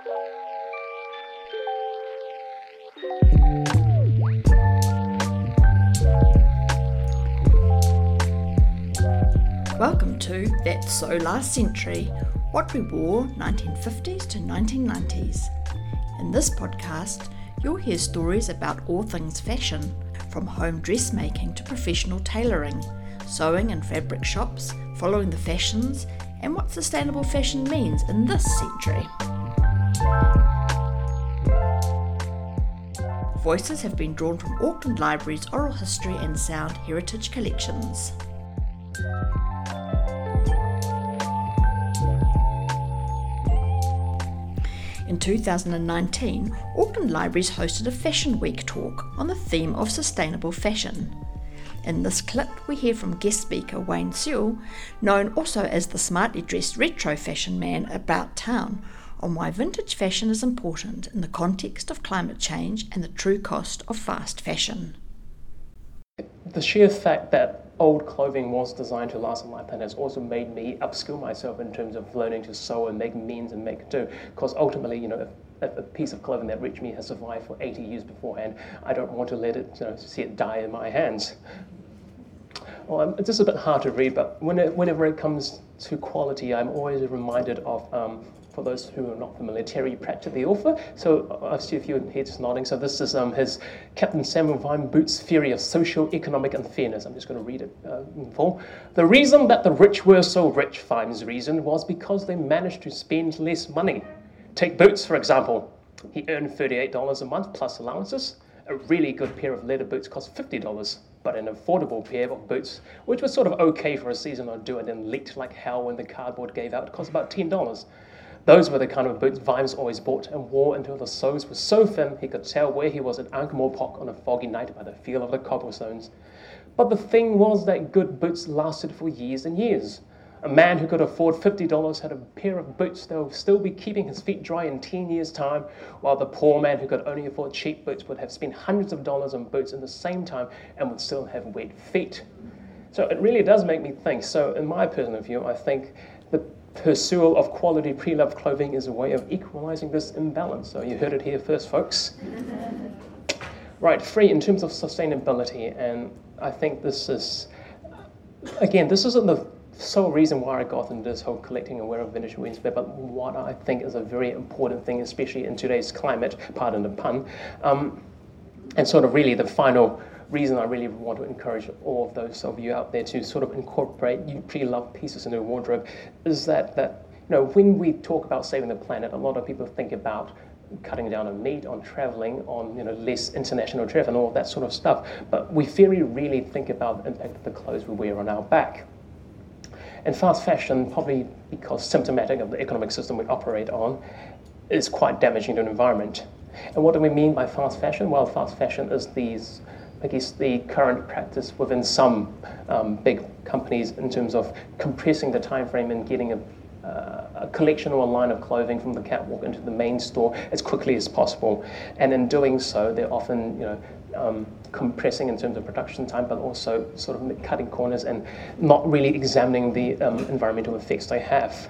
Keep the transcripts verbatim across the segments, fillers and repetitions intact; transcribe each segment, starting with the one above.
Welcome to That's So Last Century, What We Wore nineteen fifties to nineteen nineties. In this podcast, you'll hear stories about all things fashion, from home dressmaking to professional tailoring, sewing and fabric shops, following the fashions, and what sustainable fashion means in this century. Voices have been drawn from Auckland Library's Oral History and Sound Heritage collections. In two thousand nineteen, Auckland Libraries hosted a Fashion Week talk on the theme of sustainable fashion. In this clip, we hear from guest speaker Wayne Sewell, known also as the smartly dressed retro fashion man about town, on why vintage fashion is important in the context of climate change and the true cost of fast fashion. The sheer fact that old clothing was designed to last on my planet has also made me upskill myself in terms of learning to sew and make means and make do. Because ultimately, you know, if a piece of clothing that reached me has survived for eighty years beforehand, I don't want to let it, you know, see it die in my hands. Well, um, it's just a bit hard to read, but when it, whenever it comes to quality, I'm always reminded of, um, for those who are not familiar, Terry Pratchett, the author. So I see a few heads nodding. So this is um, his Captain Samuel Vine Booth's theory of socio-economic unfairness. I'm just going to read it uh, in full. The reason that the rich were so rich, Vine's reason, was because they managed to spend less money. Take Boots, for example. He earned thirty-eight dollars a month plus allowances. A really good pair of leather boots cost fifty dollars, but an affordable pair of boots, which was sort of okay for a season or two and then leaked like hell when the cardboard gave out, cost about ten dollars. Those were the kind of boots Vimes always bought and wore until the soles were so thin he could tell where he was at Ankh-Morpork on a foggy night by the feel of the cobblestones. But the thing was that good boots lasted for years and years. A man who could afford fifty dollars had a pair of boots that would still be keeping his feet dry in ten years' time, while the poor man who could only afford cheap boots would have spent hundreds of dollars on boots in the same time and would still have wet feet. So it really does make me think. So in my personal view, I think the pursuit of quality pre-loved clothing is a way of equalizing this imbalance. So you heard it here first, folks. Right, three, in terms of sustainability, and I think this is, again, this isn't the sole reason why I got into this whole collecting and wearing vintage wear, but what I think is a very important thing, especially in today's climate, pardon the pun, um, and sort of really the final reason I really want to encourage all of those of you out there to sort of incorporate you pre-loved pieces into your wardrobe is that, that you know, when we talk about saving the planet, a lot of people think about cutting down on meat, on traveling, on you know less international travel and all that sort of stuff. But we very rarely think about the impact of the clothes we wear on our back. And fast fashion, probably because symptomatic of the economic system we operate on, is quite damaging to the environment. And what do we mean by fast fashion? Well, fast fashion is these I guess the current practice within some um, big companies in terms of compressing the time frame and getting a, uh, a collection or a line of clothing from the catwalk into the main store as quickly as possible. And in doing so, they're often, you know, um, compressing in terms of production time, but also sort of cutting corners and not really examining the um, environmental effects they have.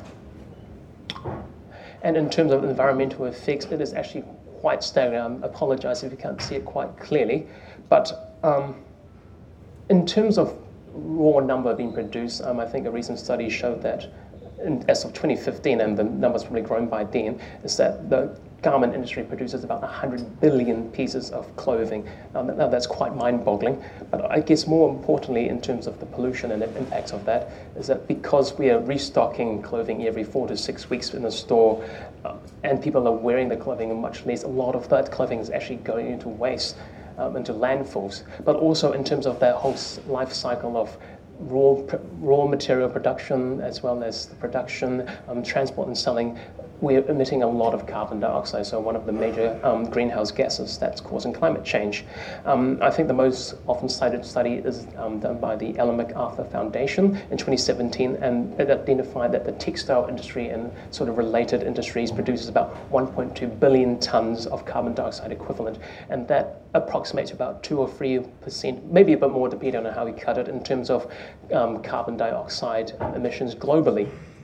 And in terms of environmental effects, it is actually quite staggering. I apologize if you can't see it quite clearly. But um, in terms of raw number being produced, um, I think a recent study showed that in, as of twenty fifteen, and the number's probably grown by then, is that the garment industry produces about one hundred billion pieces of clothing. Um, now that's quite mind-boggling, but I guess more importantly in terms of the pollution and the impacts of that is that because we are restocking clothing every four to six weeks in the store uh, and people are wearing the clothing much less, a lot of that clothing is actually going into waste. Um, into landfills, but also in terms of that whole life cycle of raw raw material production as well as the production, um, transport and selling, we're emitting a lot of carbon dioxide, so one of the major um, greenhouse gases that's causing climate change. Um, I think the most often cited study is um, done by the Ellen MacArthur Foundation in twenty seventeen, and it identified that the textile industry and sort of related industries produces about one point two billion tons of carbon dioxide equivalent, and that approximates about two or three percent, maybe a bit more depending on how we cut it, in terms of um, carbon dioxide emissions globally.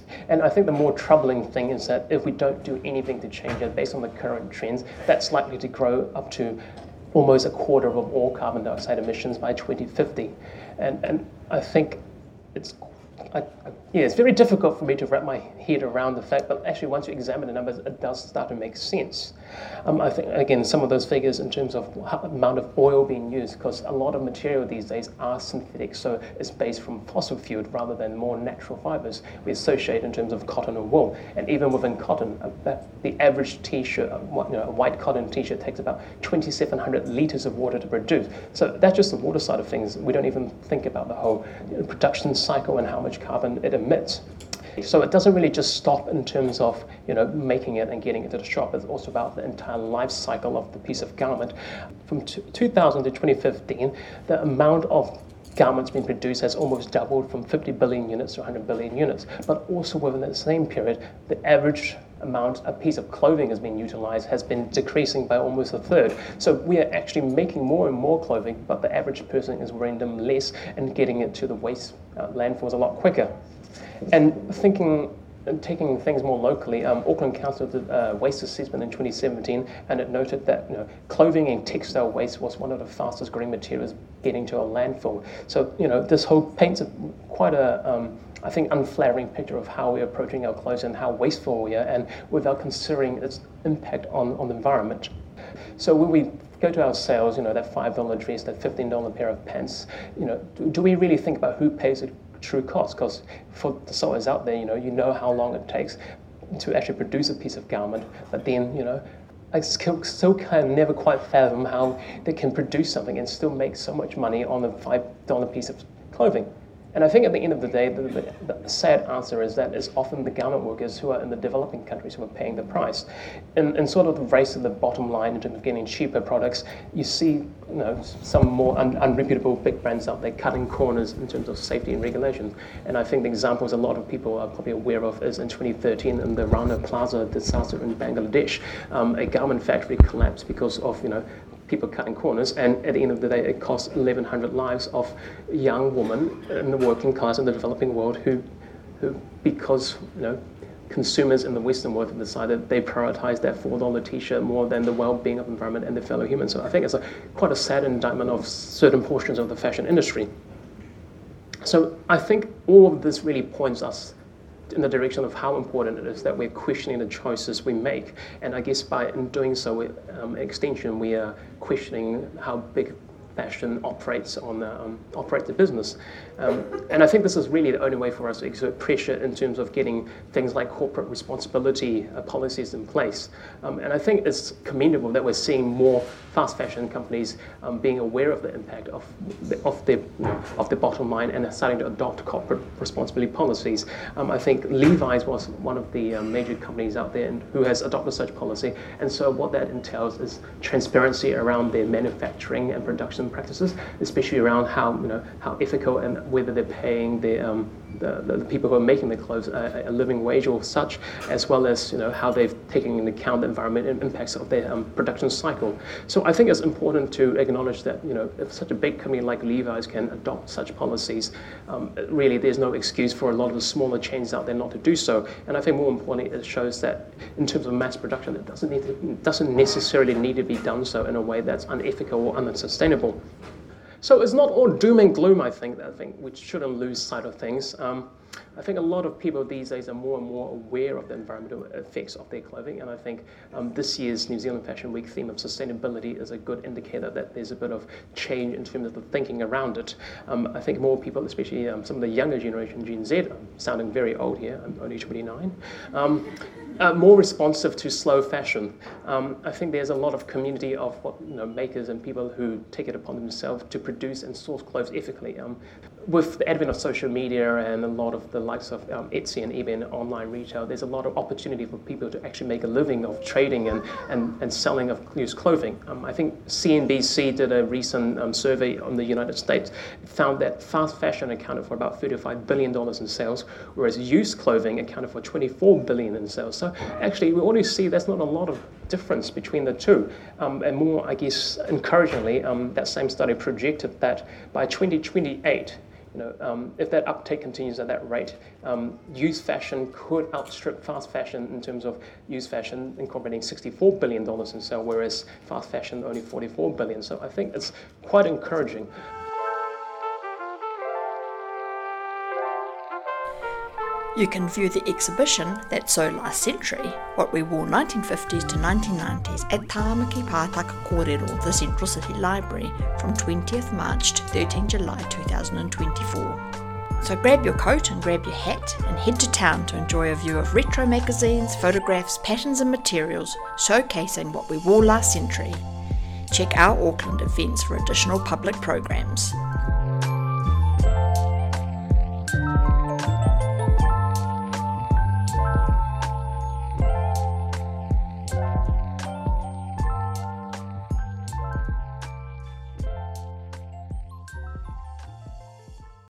And I think the more troubling thing is that if we don't do anything to change it based on the current trends, that's likely to grow up to almost a quarter of all carbon dioxide emissions by twenty fifty. And and I think it's I, I, yeah, it's very difficult for me to wrap my head around the fact, but actually once you examine the numbers, it does start to make sense. Um, I think, again, some of those figures in terms of how, amount of oil being used, because a lot of material these days are synthetic, so it's based from fossil fuel rather than more natural fibers we associate in terms of cotton and wool. And even within cotton, uh, the average t-shirt, uh, you know, a white cotton t-shirt takes about twenty-seven hundred litres of water to produce. So that's just the water side of things. We don't even think about the whole you know, production cycle and how much carbon it emits. So it doesn't really just stop in terms of you know making it and getting it to the shop. It's also about the entire life cycle of the piece of garment. From two thousand to twenty fifteen, the amount of garments being produced has almost doubled from fifty billion units to one hundred billion units. But also within that same period, the average amount a piece of clothing has been utilized has been decreasing by almost a third. So we are actually making more and more clothing, but the average person is wearing them less and getting it to the waste uh, landfills a lot quicker. And thinking and taking things more locally, um, Auckland Council did a waste assessment in twenty seventeen, and it noted that you know, clothing and textile waste was one of the fastest growing materials getting to a landfill. So you know this whole paints a, quite a um, I think unflattering picture of how we're approaching our clothes and how wasteful we are, and without considering its impact on, on the environment. So when we go to our sales, you know that five dollar dress, that fifteen dollar pair of pants, you know, do, do we really think about who pays it? True cost? Because for the sewers out there, you know, you know how long it takes to actually produce a piece of garment, but then, you know, I still, still kind of never quite fathom how they can produce something and still make so much money on a five dollar piece of clothing. And I think at the end of the day, the, the, the sad answer is that it's often the garment workers who are in the developing countries who are paying the price. In, in sort of the race to the bottom line in terms of getting cheaper products, you see you know, some more un, unreputable big brands out there cutting corners in terms of safety and regulation. And I think the examples a lot of people are probably aware of is in twenty thirteen in the Rana Plaza disaster in Bangladesh, um, a garment factory collapsed because of, you know, people cutting corners, and at the end of the day it cost eleven hundred lives of young women in the working class in the developing world who, who because you know consumers in the Western world have decided they prioritize that four dollar t-shirt more than the well-being of the environment and their fellow humans. So I think it's a, quite a sad indictment of certain portions of the fashion industry. So I think all of this really points us in the direction of how important it is that we're questioning the choices we make. And I guess by in doing so, we, um, extension, we are questioning how big fashion operates on the, um, operates the business. Um, and I think this is really the only way for us to exert pressure in terms of getting things like corporate responsibility uh, policies in place. Um, and I think it's commendable that we're seeing more fast fashion companies um, being aware of the impact of the, of their of their bottom line and are starting to adopt corporate responsibility policies. Um, I think Levi's was one of the um, major companies out there and who has adopted such policy. And so what that entails is transparency around their manufacturing and production practices, especially around how you know how ethical and whether they're paying the, um, the, the people who are making the clothes a, a living wage or such, as well as you know how they've taken into account the environment and impacts of their um, production cycle. So I think it's important to acknowledge that you know if such a big company like Levi's can adopt such policies, um, really there's no excuse for a lot of the smaller chains out there not to do so. And I think more importantly, it shows that in terms of mass production, it doesn't need to, it doesn't necessarily need to be done so in a way that's unethical or unsustainable. So it's not all doom and gloom, I think, that I think we shouldn't lose sight of things. Um, I think a lot of people these days are more and more aware of the environmental effects of their clothing, and I think um, this year's New Zealand Fashion Week theme of sustainability is a good indicator that there's a bit of change in terms of the thinking around it. Um, I think more people, especially um, some of the younger generation, Gen Z, I'm sounding very old here, I'm only twenty-nine, um, Uh, more responsive to slow fashion. Um, I think there's a lot of community of what, you know, makers and people who take it upon themselves to produce and source clothes ethically. Um, with the advent of social media and a lot of the likes of um, Etsy and eBay and online retail, there's a lot of opportunity for people to actually make a living of trading and, and, and selling of used clothing. Um, I think C N B C did a recent um, survey on the United States. It found that fast fashion accounted for about thirty-five billion dollars in sales, whereas used clothing accounted for twenty-four billion dollars in sales. So actually, we already see there's not a lot of difference between the two. Um, and more, I guess, encouragingly, um, that same study projected that by twenty twenty-eight, You know, um, if that uptake continues at that rate, um, used fashion could outstrip fast fashion in terms of used fashion incorporating sixty-four billion dollars in sale, whereas fast fashion only forty-four billion dollars. So I think it's quite encouraging. You can view the exhibition That's So Last Century, What We Wore nineteen fifties to nineteen nineties at Tāmaki Pātaka Kōrero, the Central City Library, from twentieth March to thirteenth July two thousand twenty-four. So grab your coat and grab your hat and head to town to enjoy a view of retro magazines, photographs, patterns and materials showcasing what we wore last century. Check our Auckland events for additional public programs.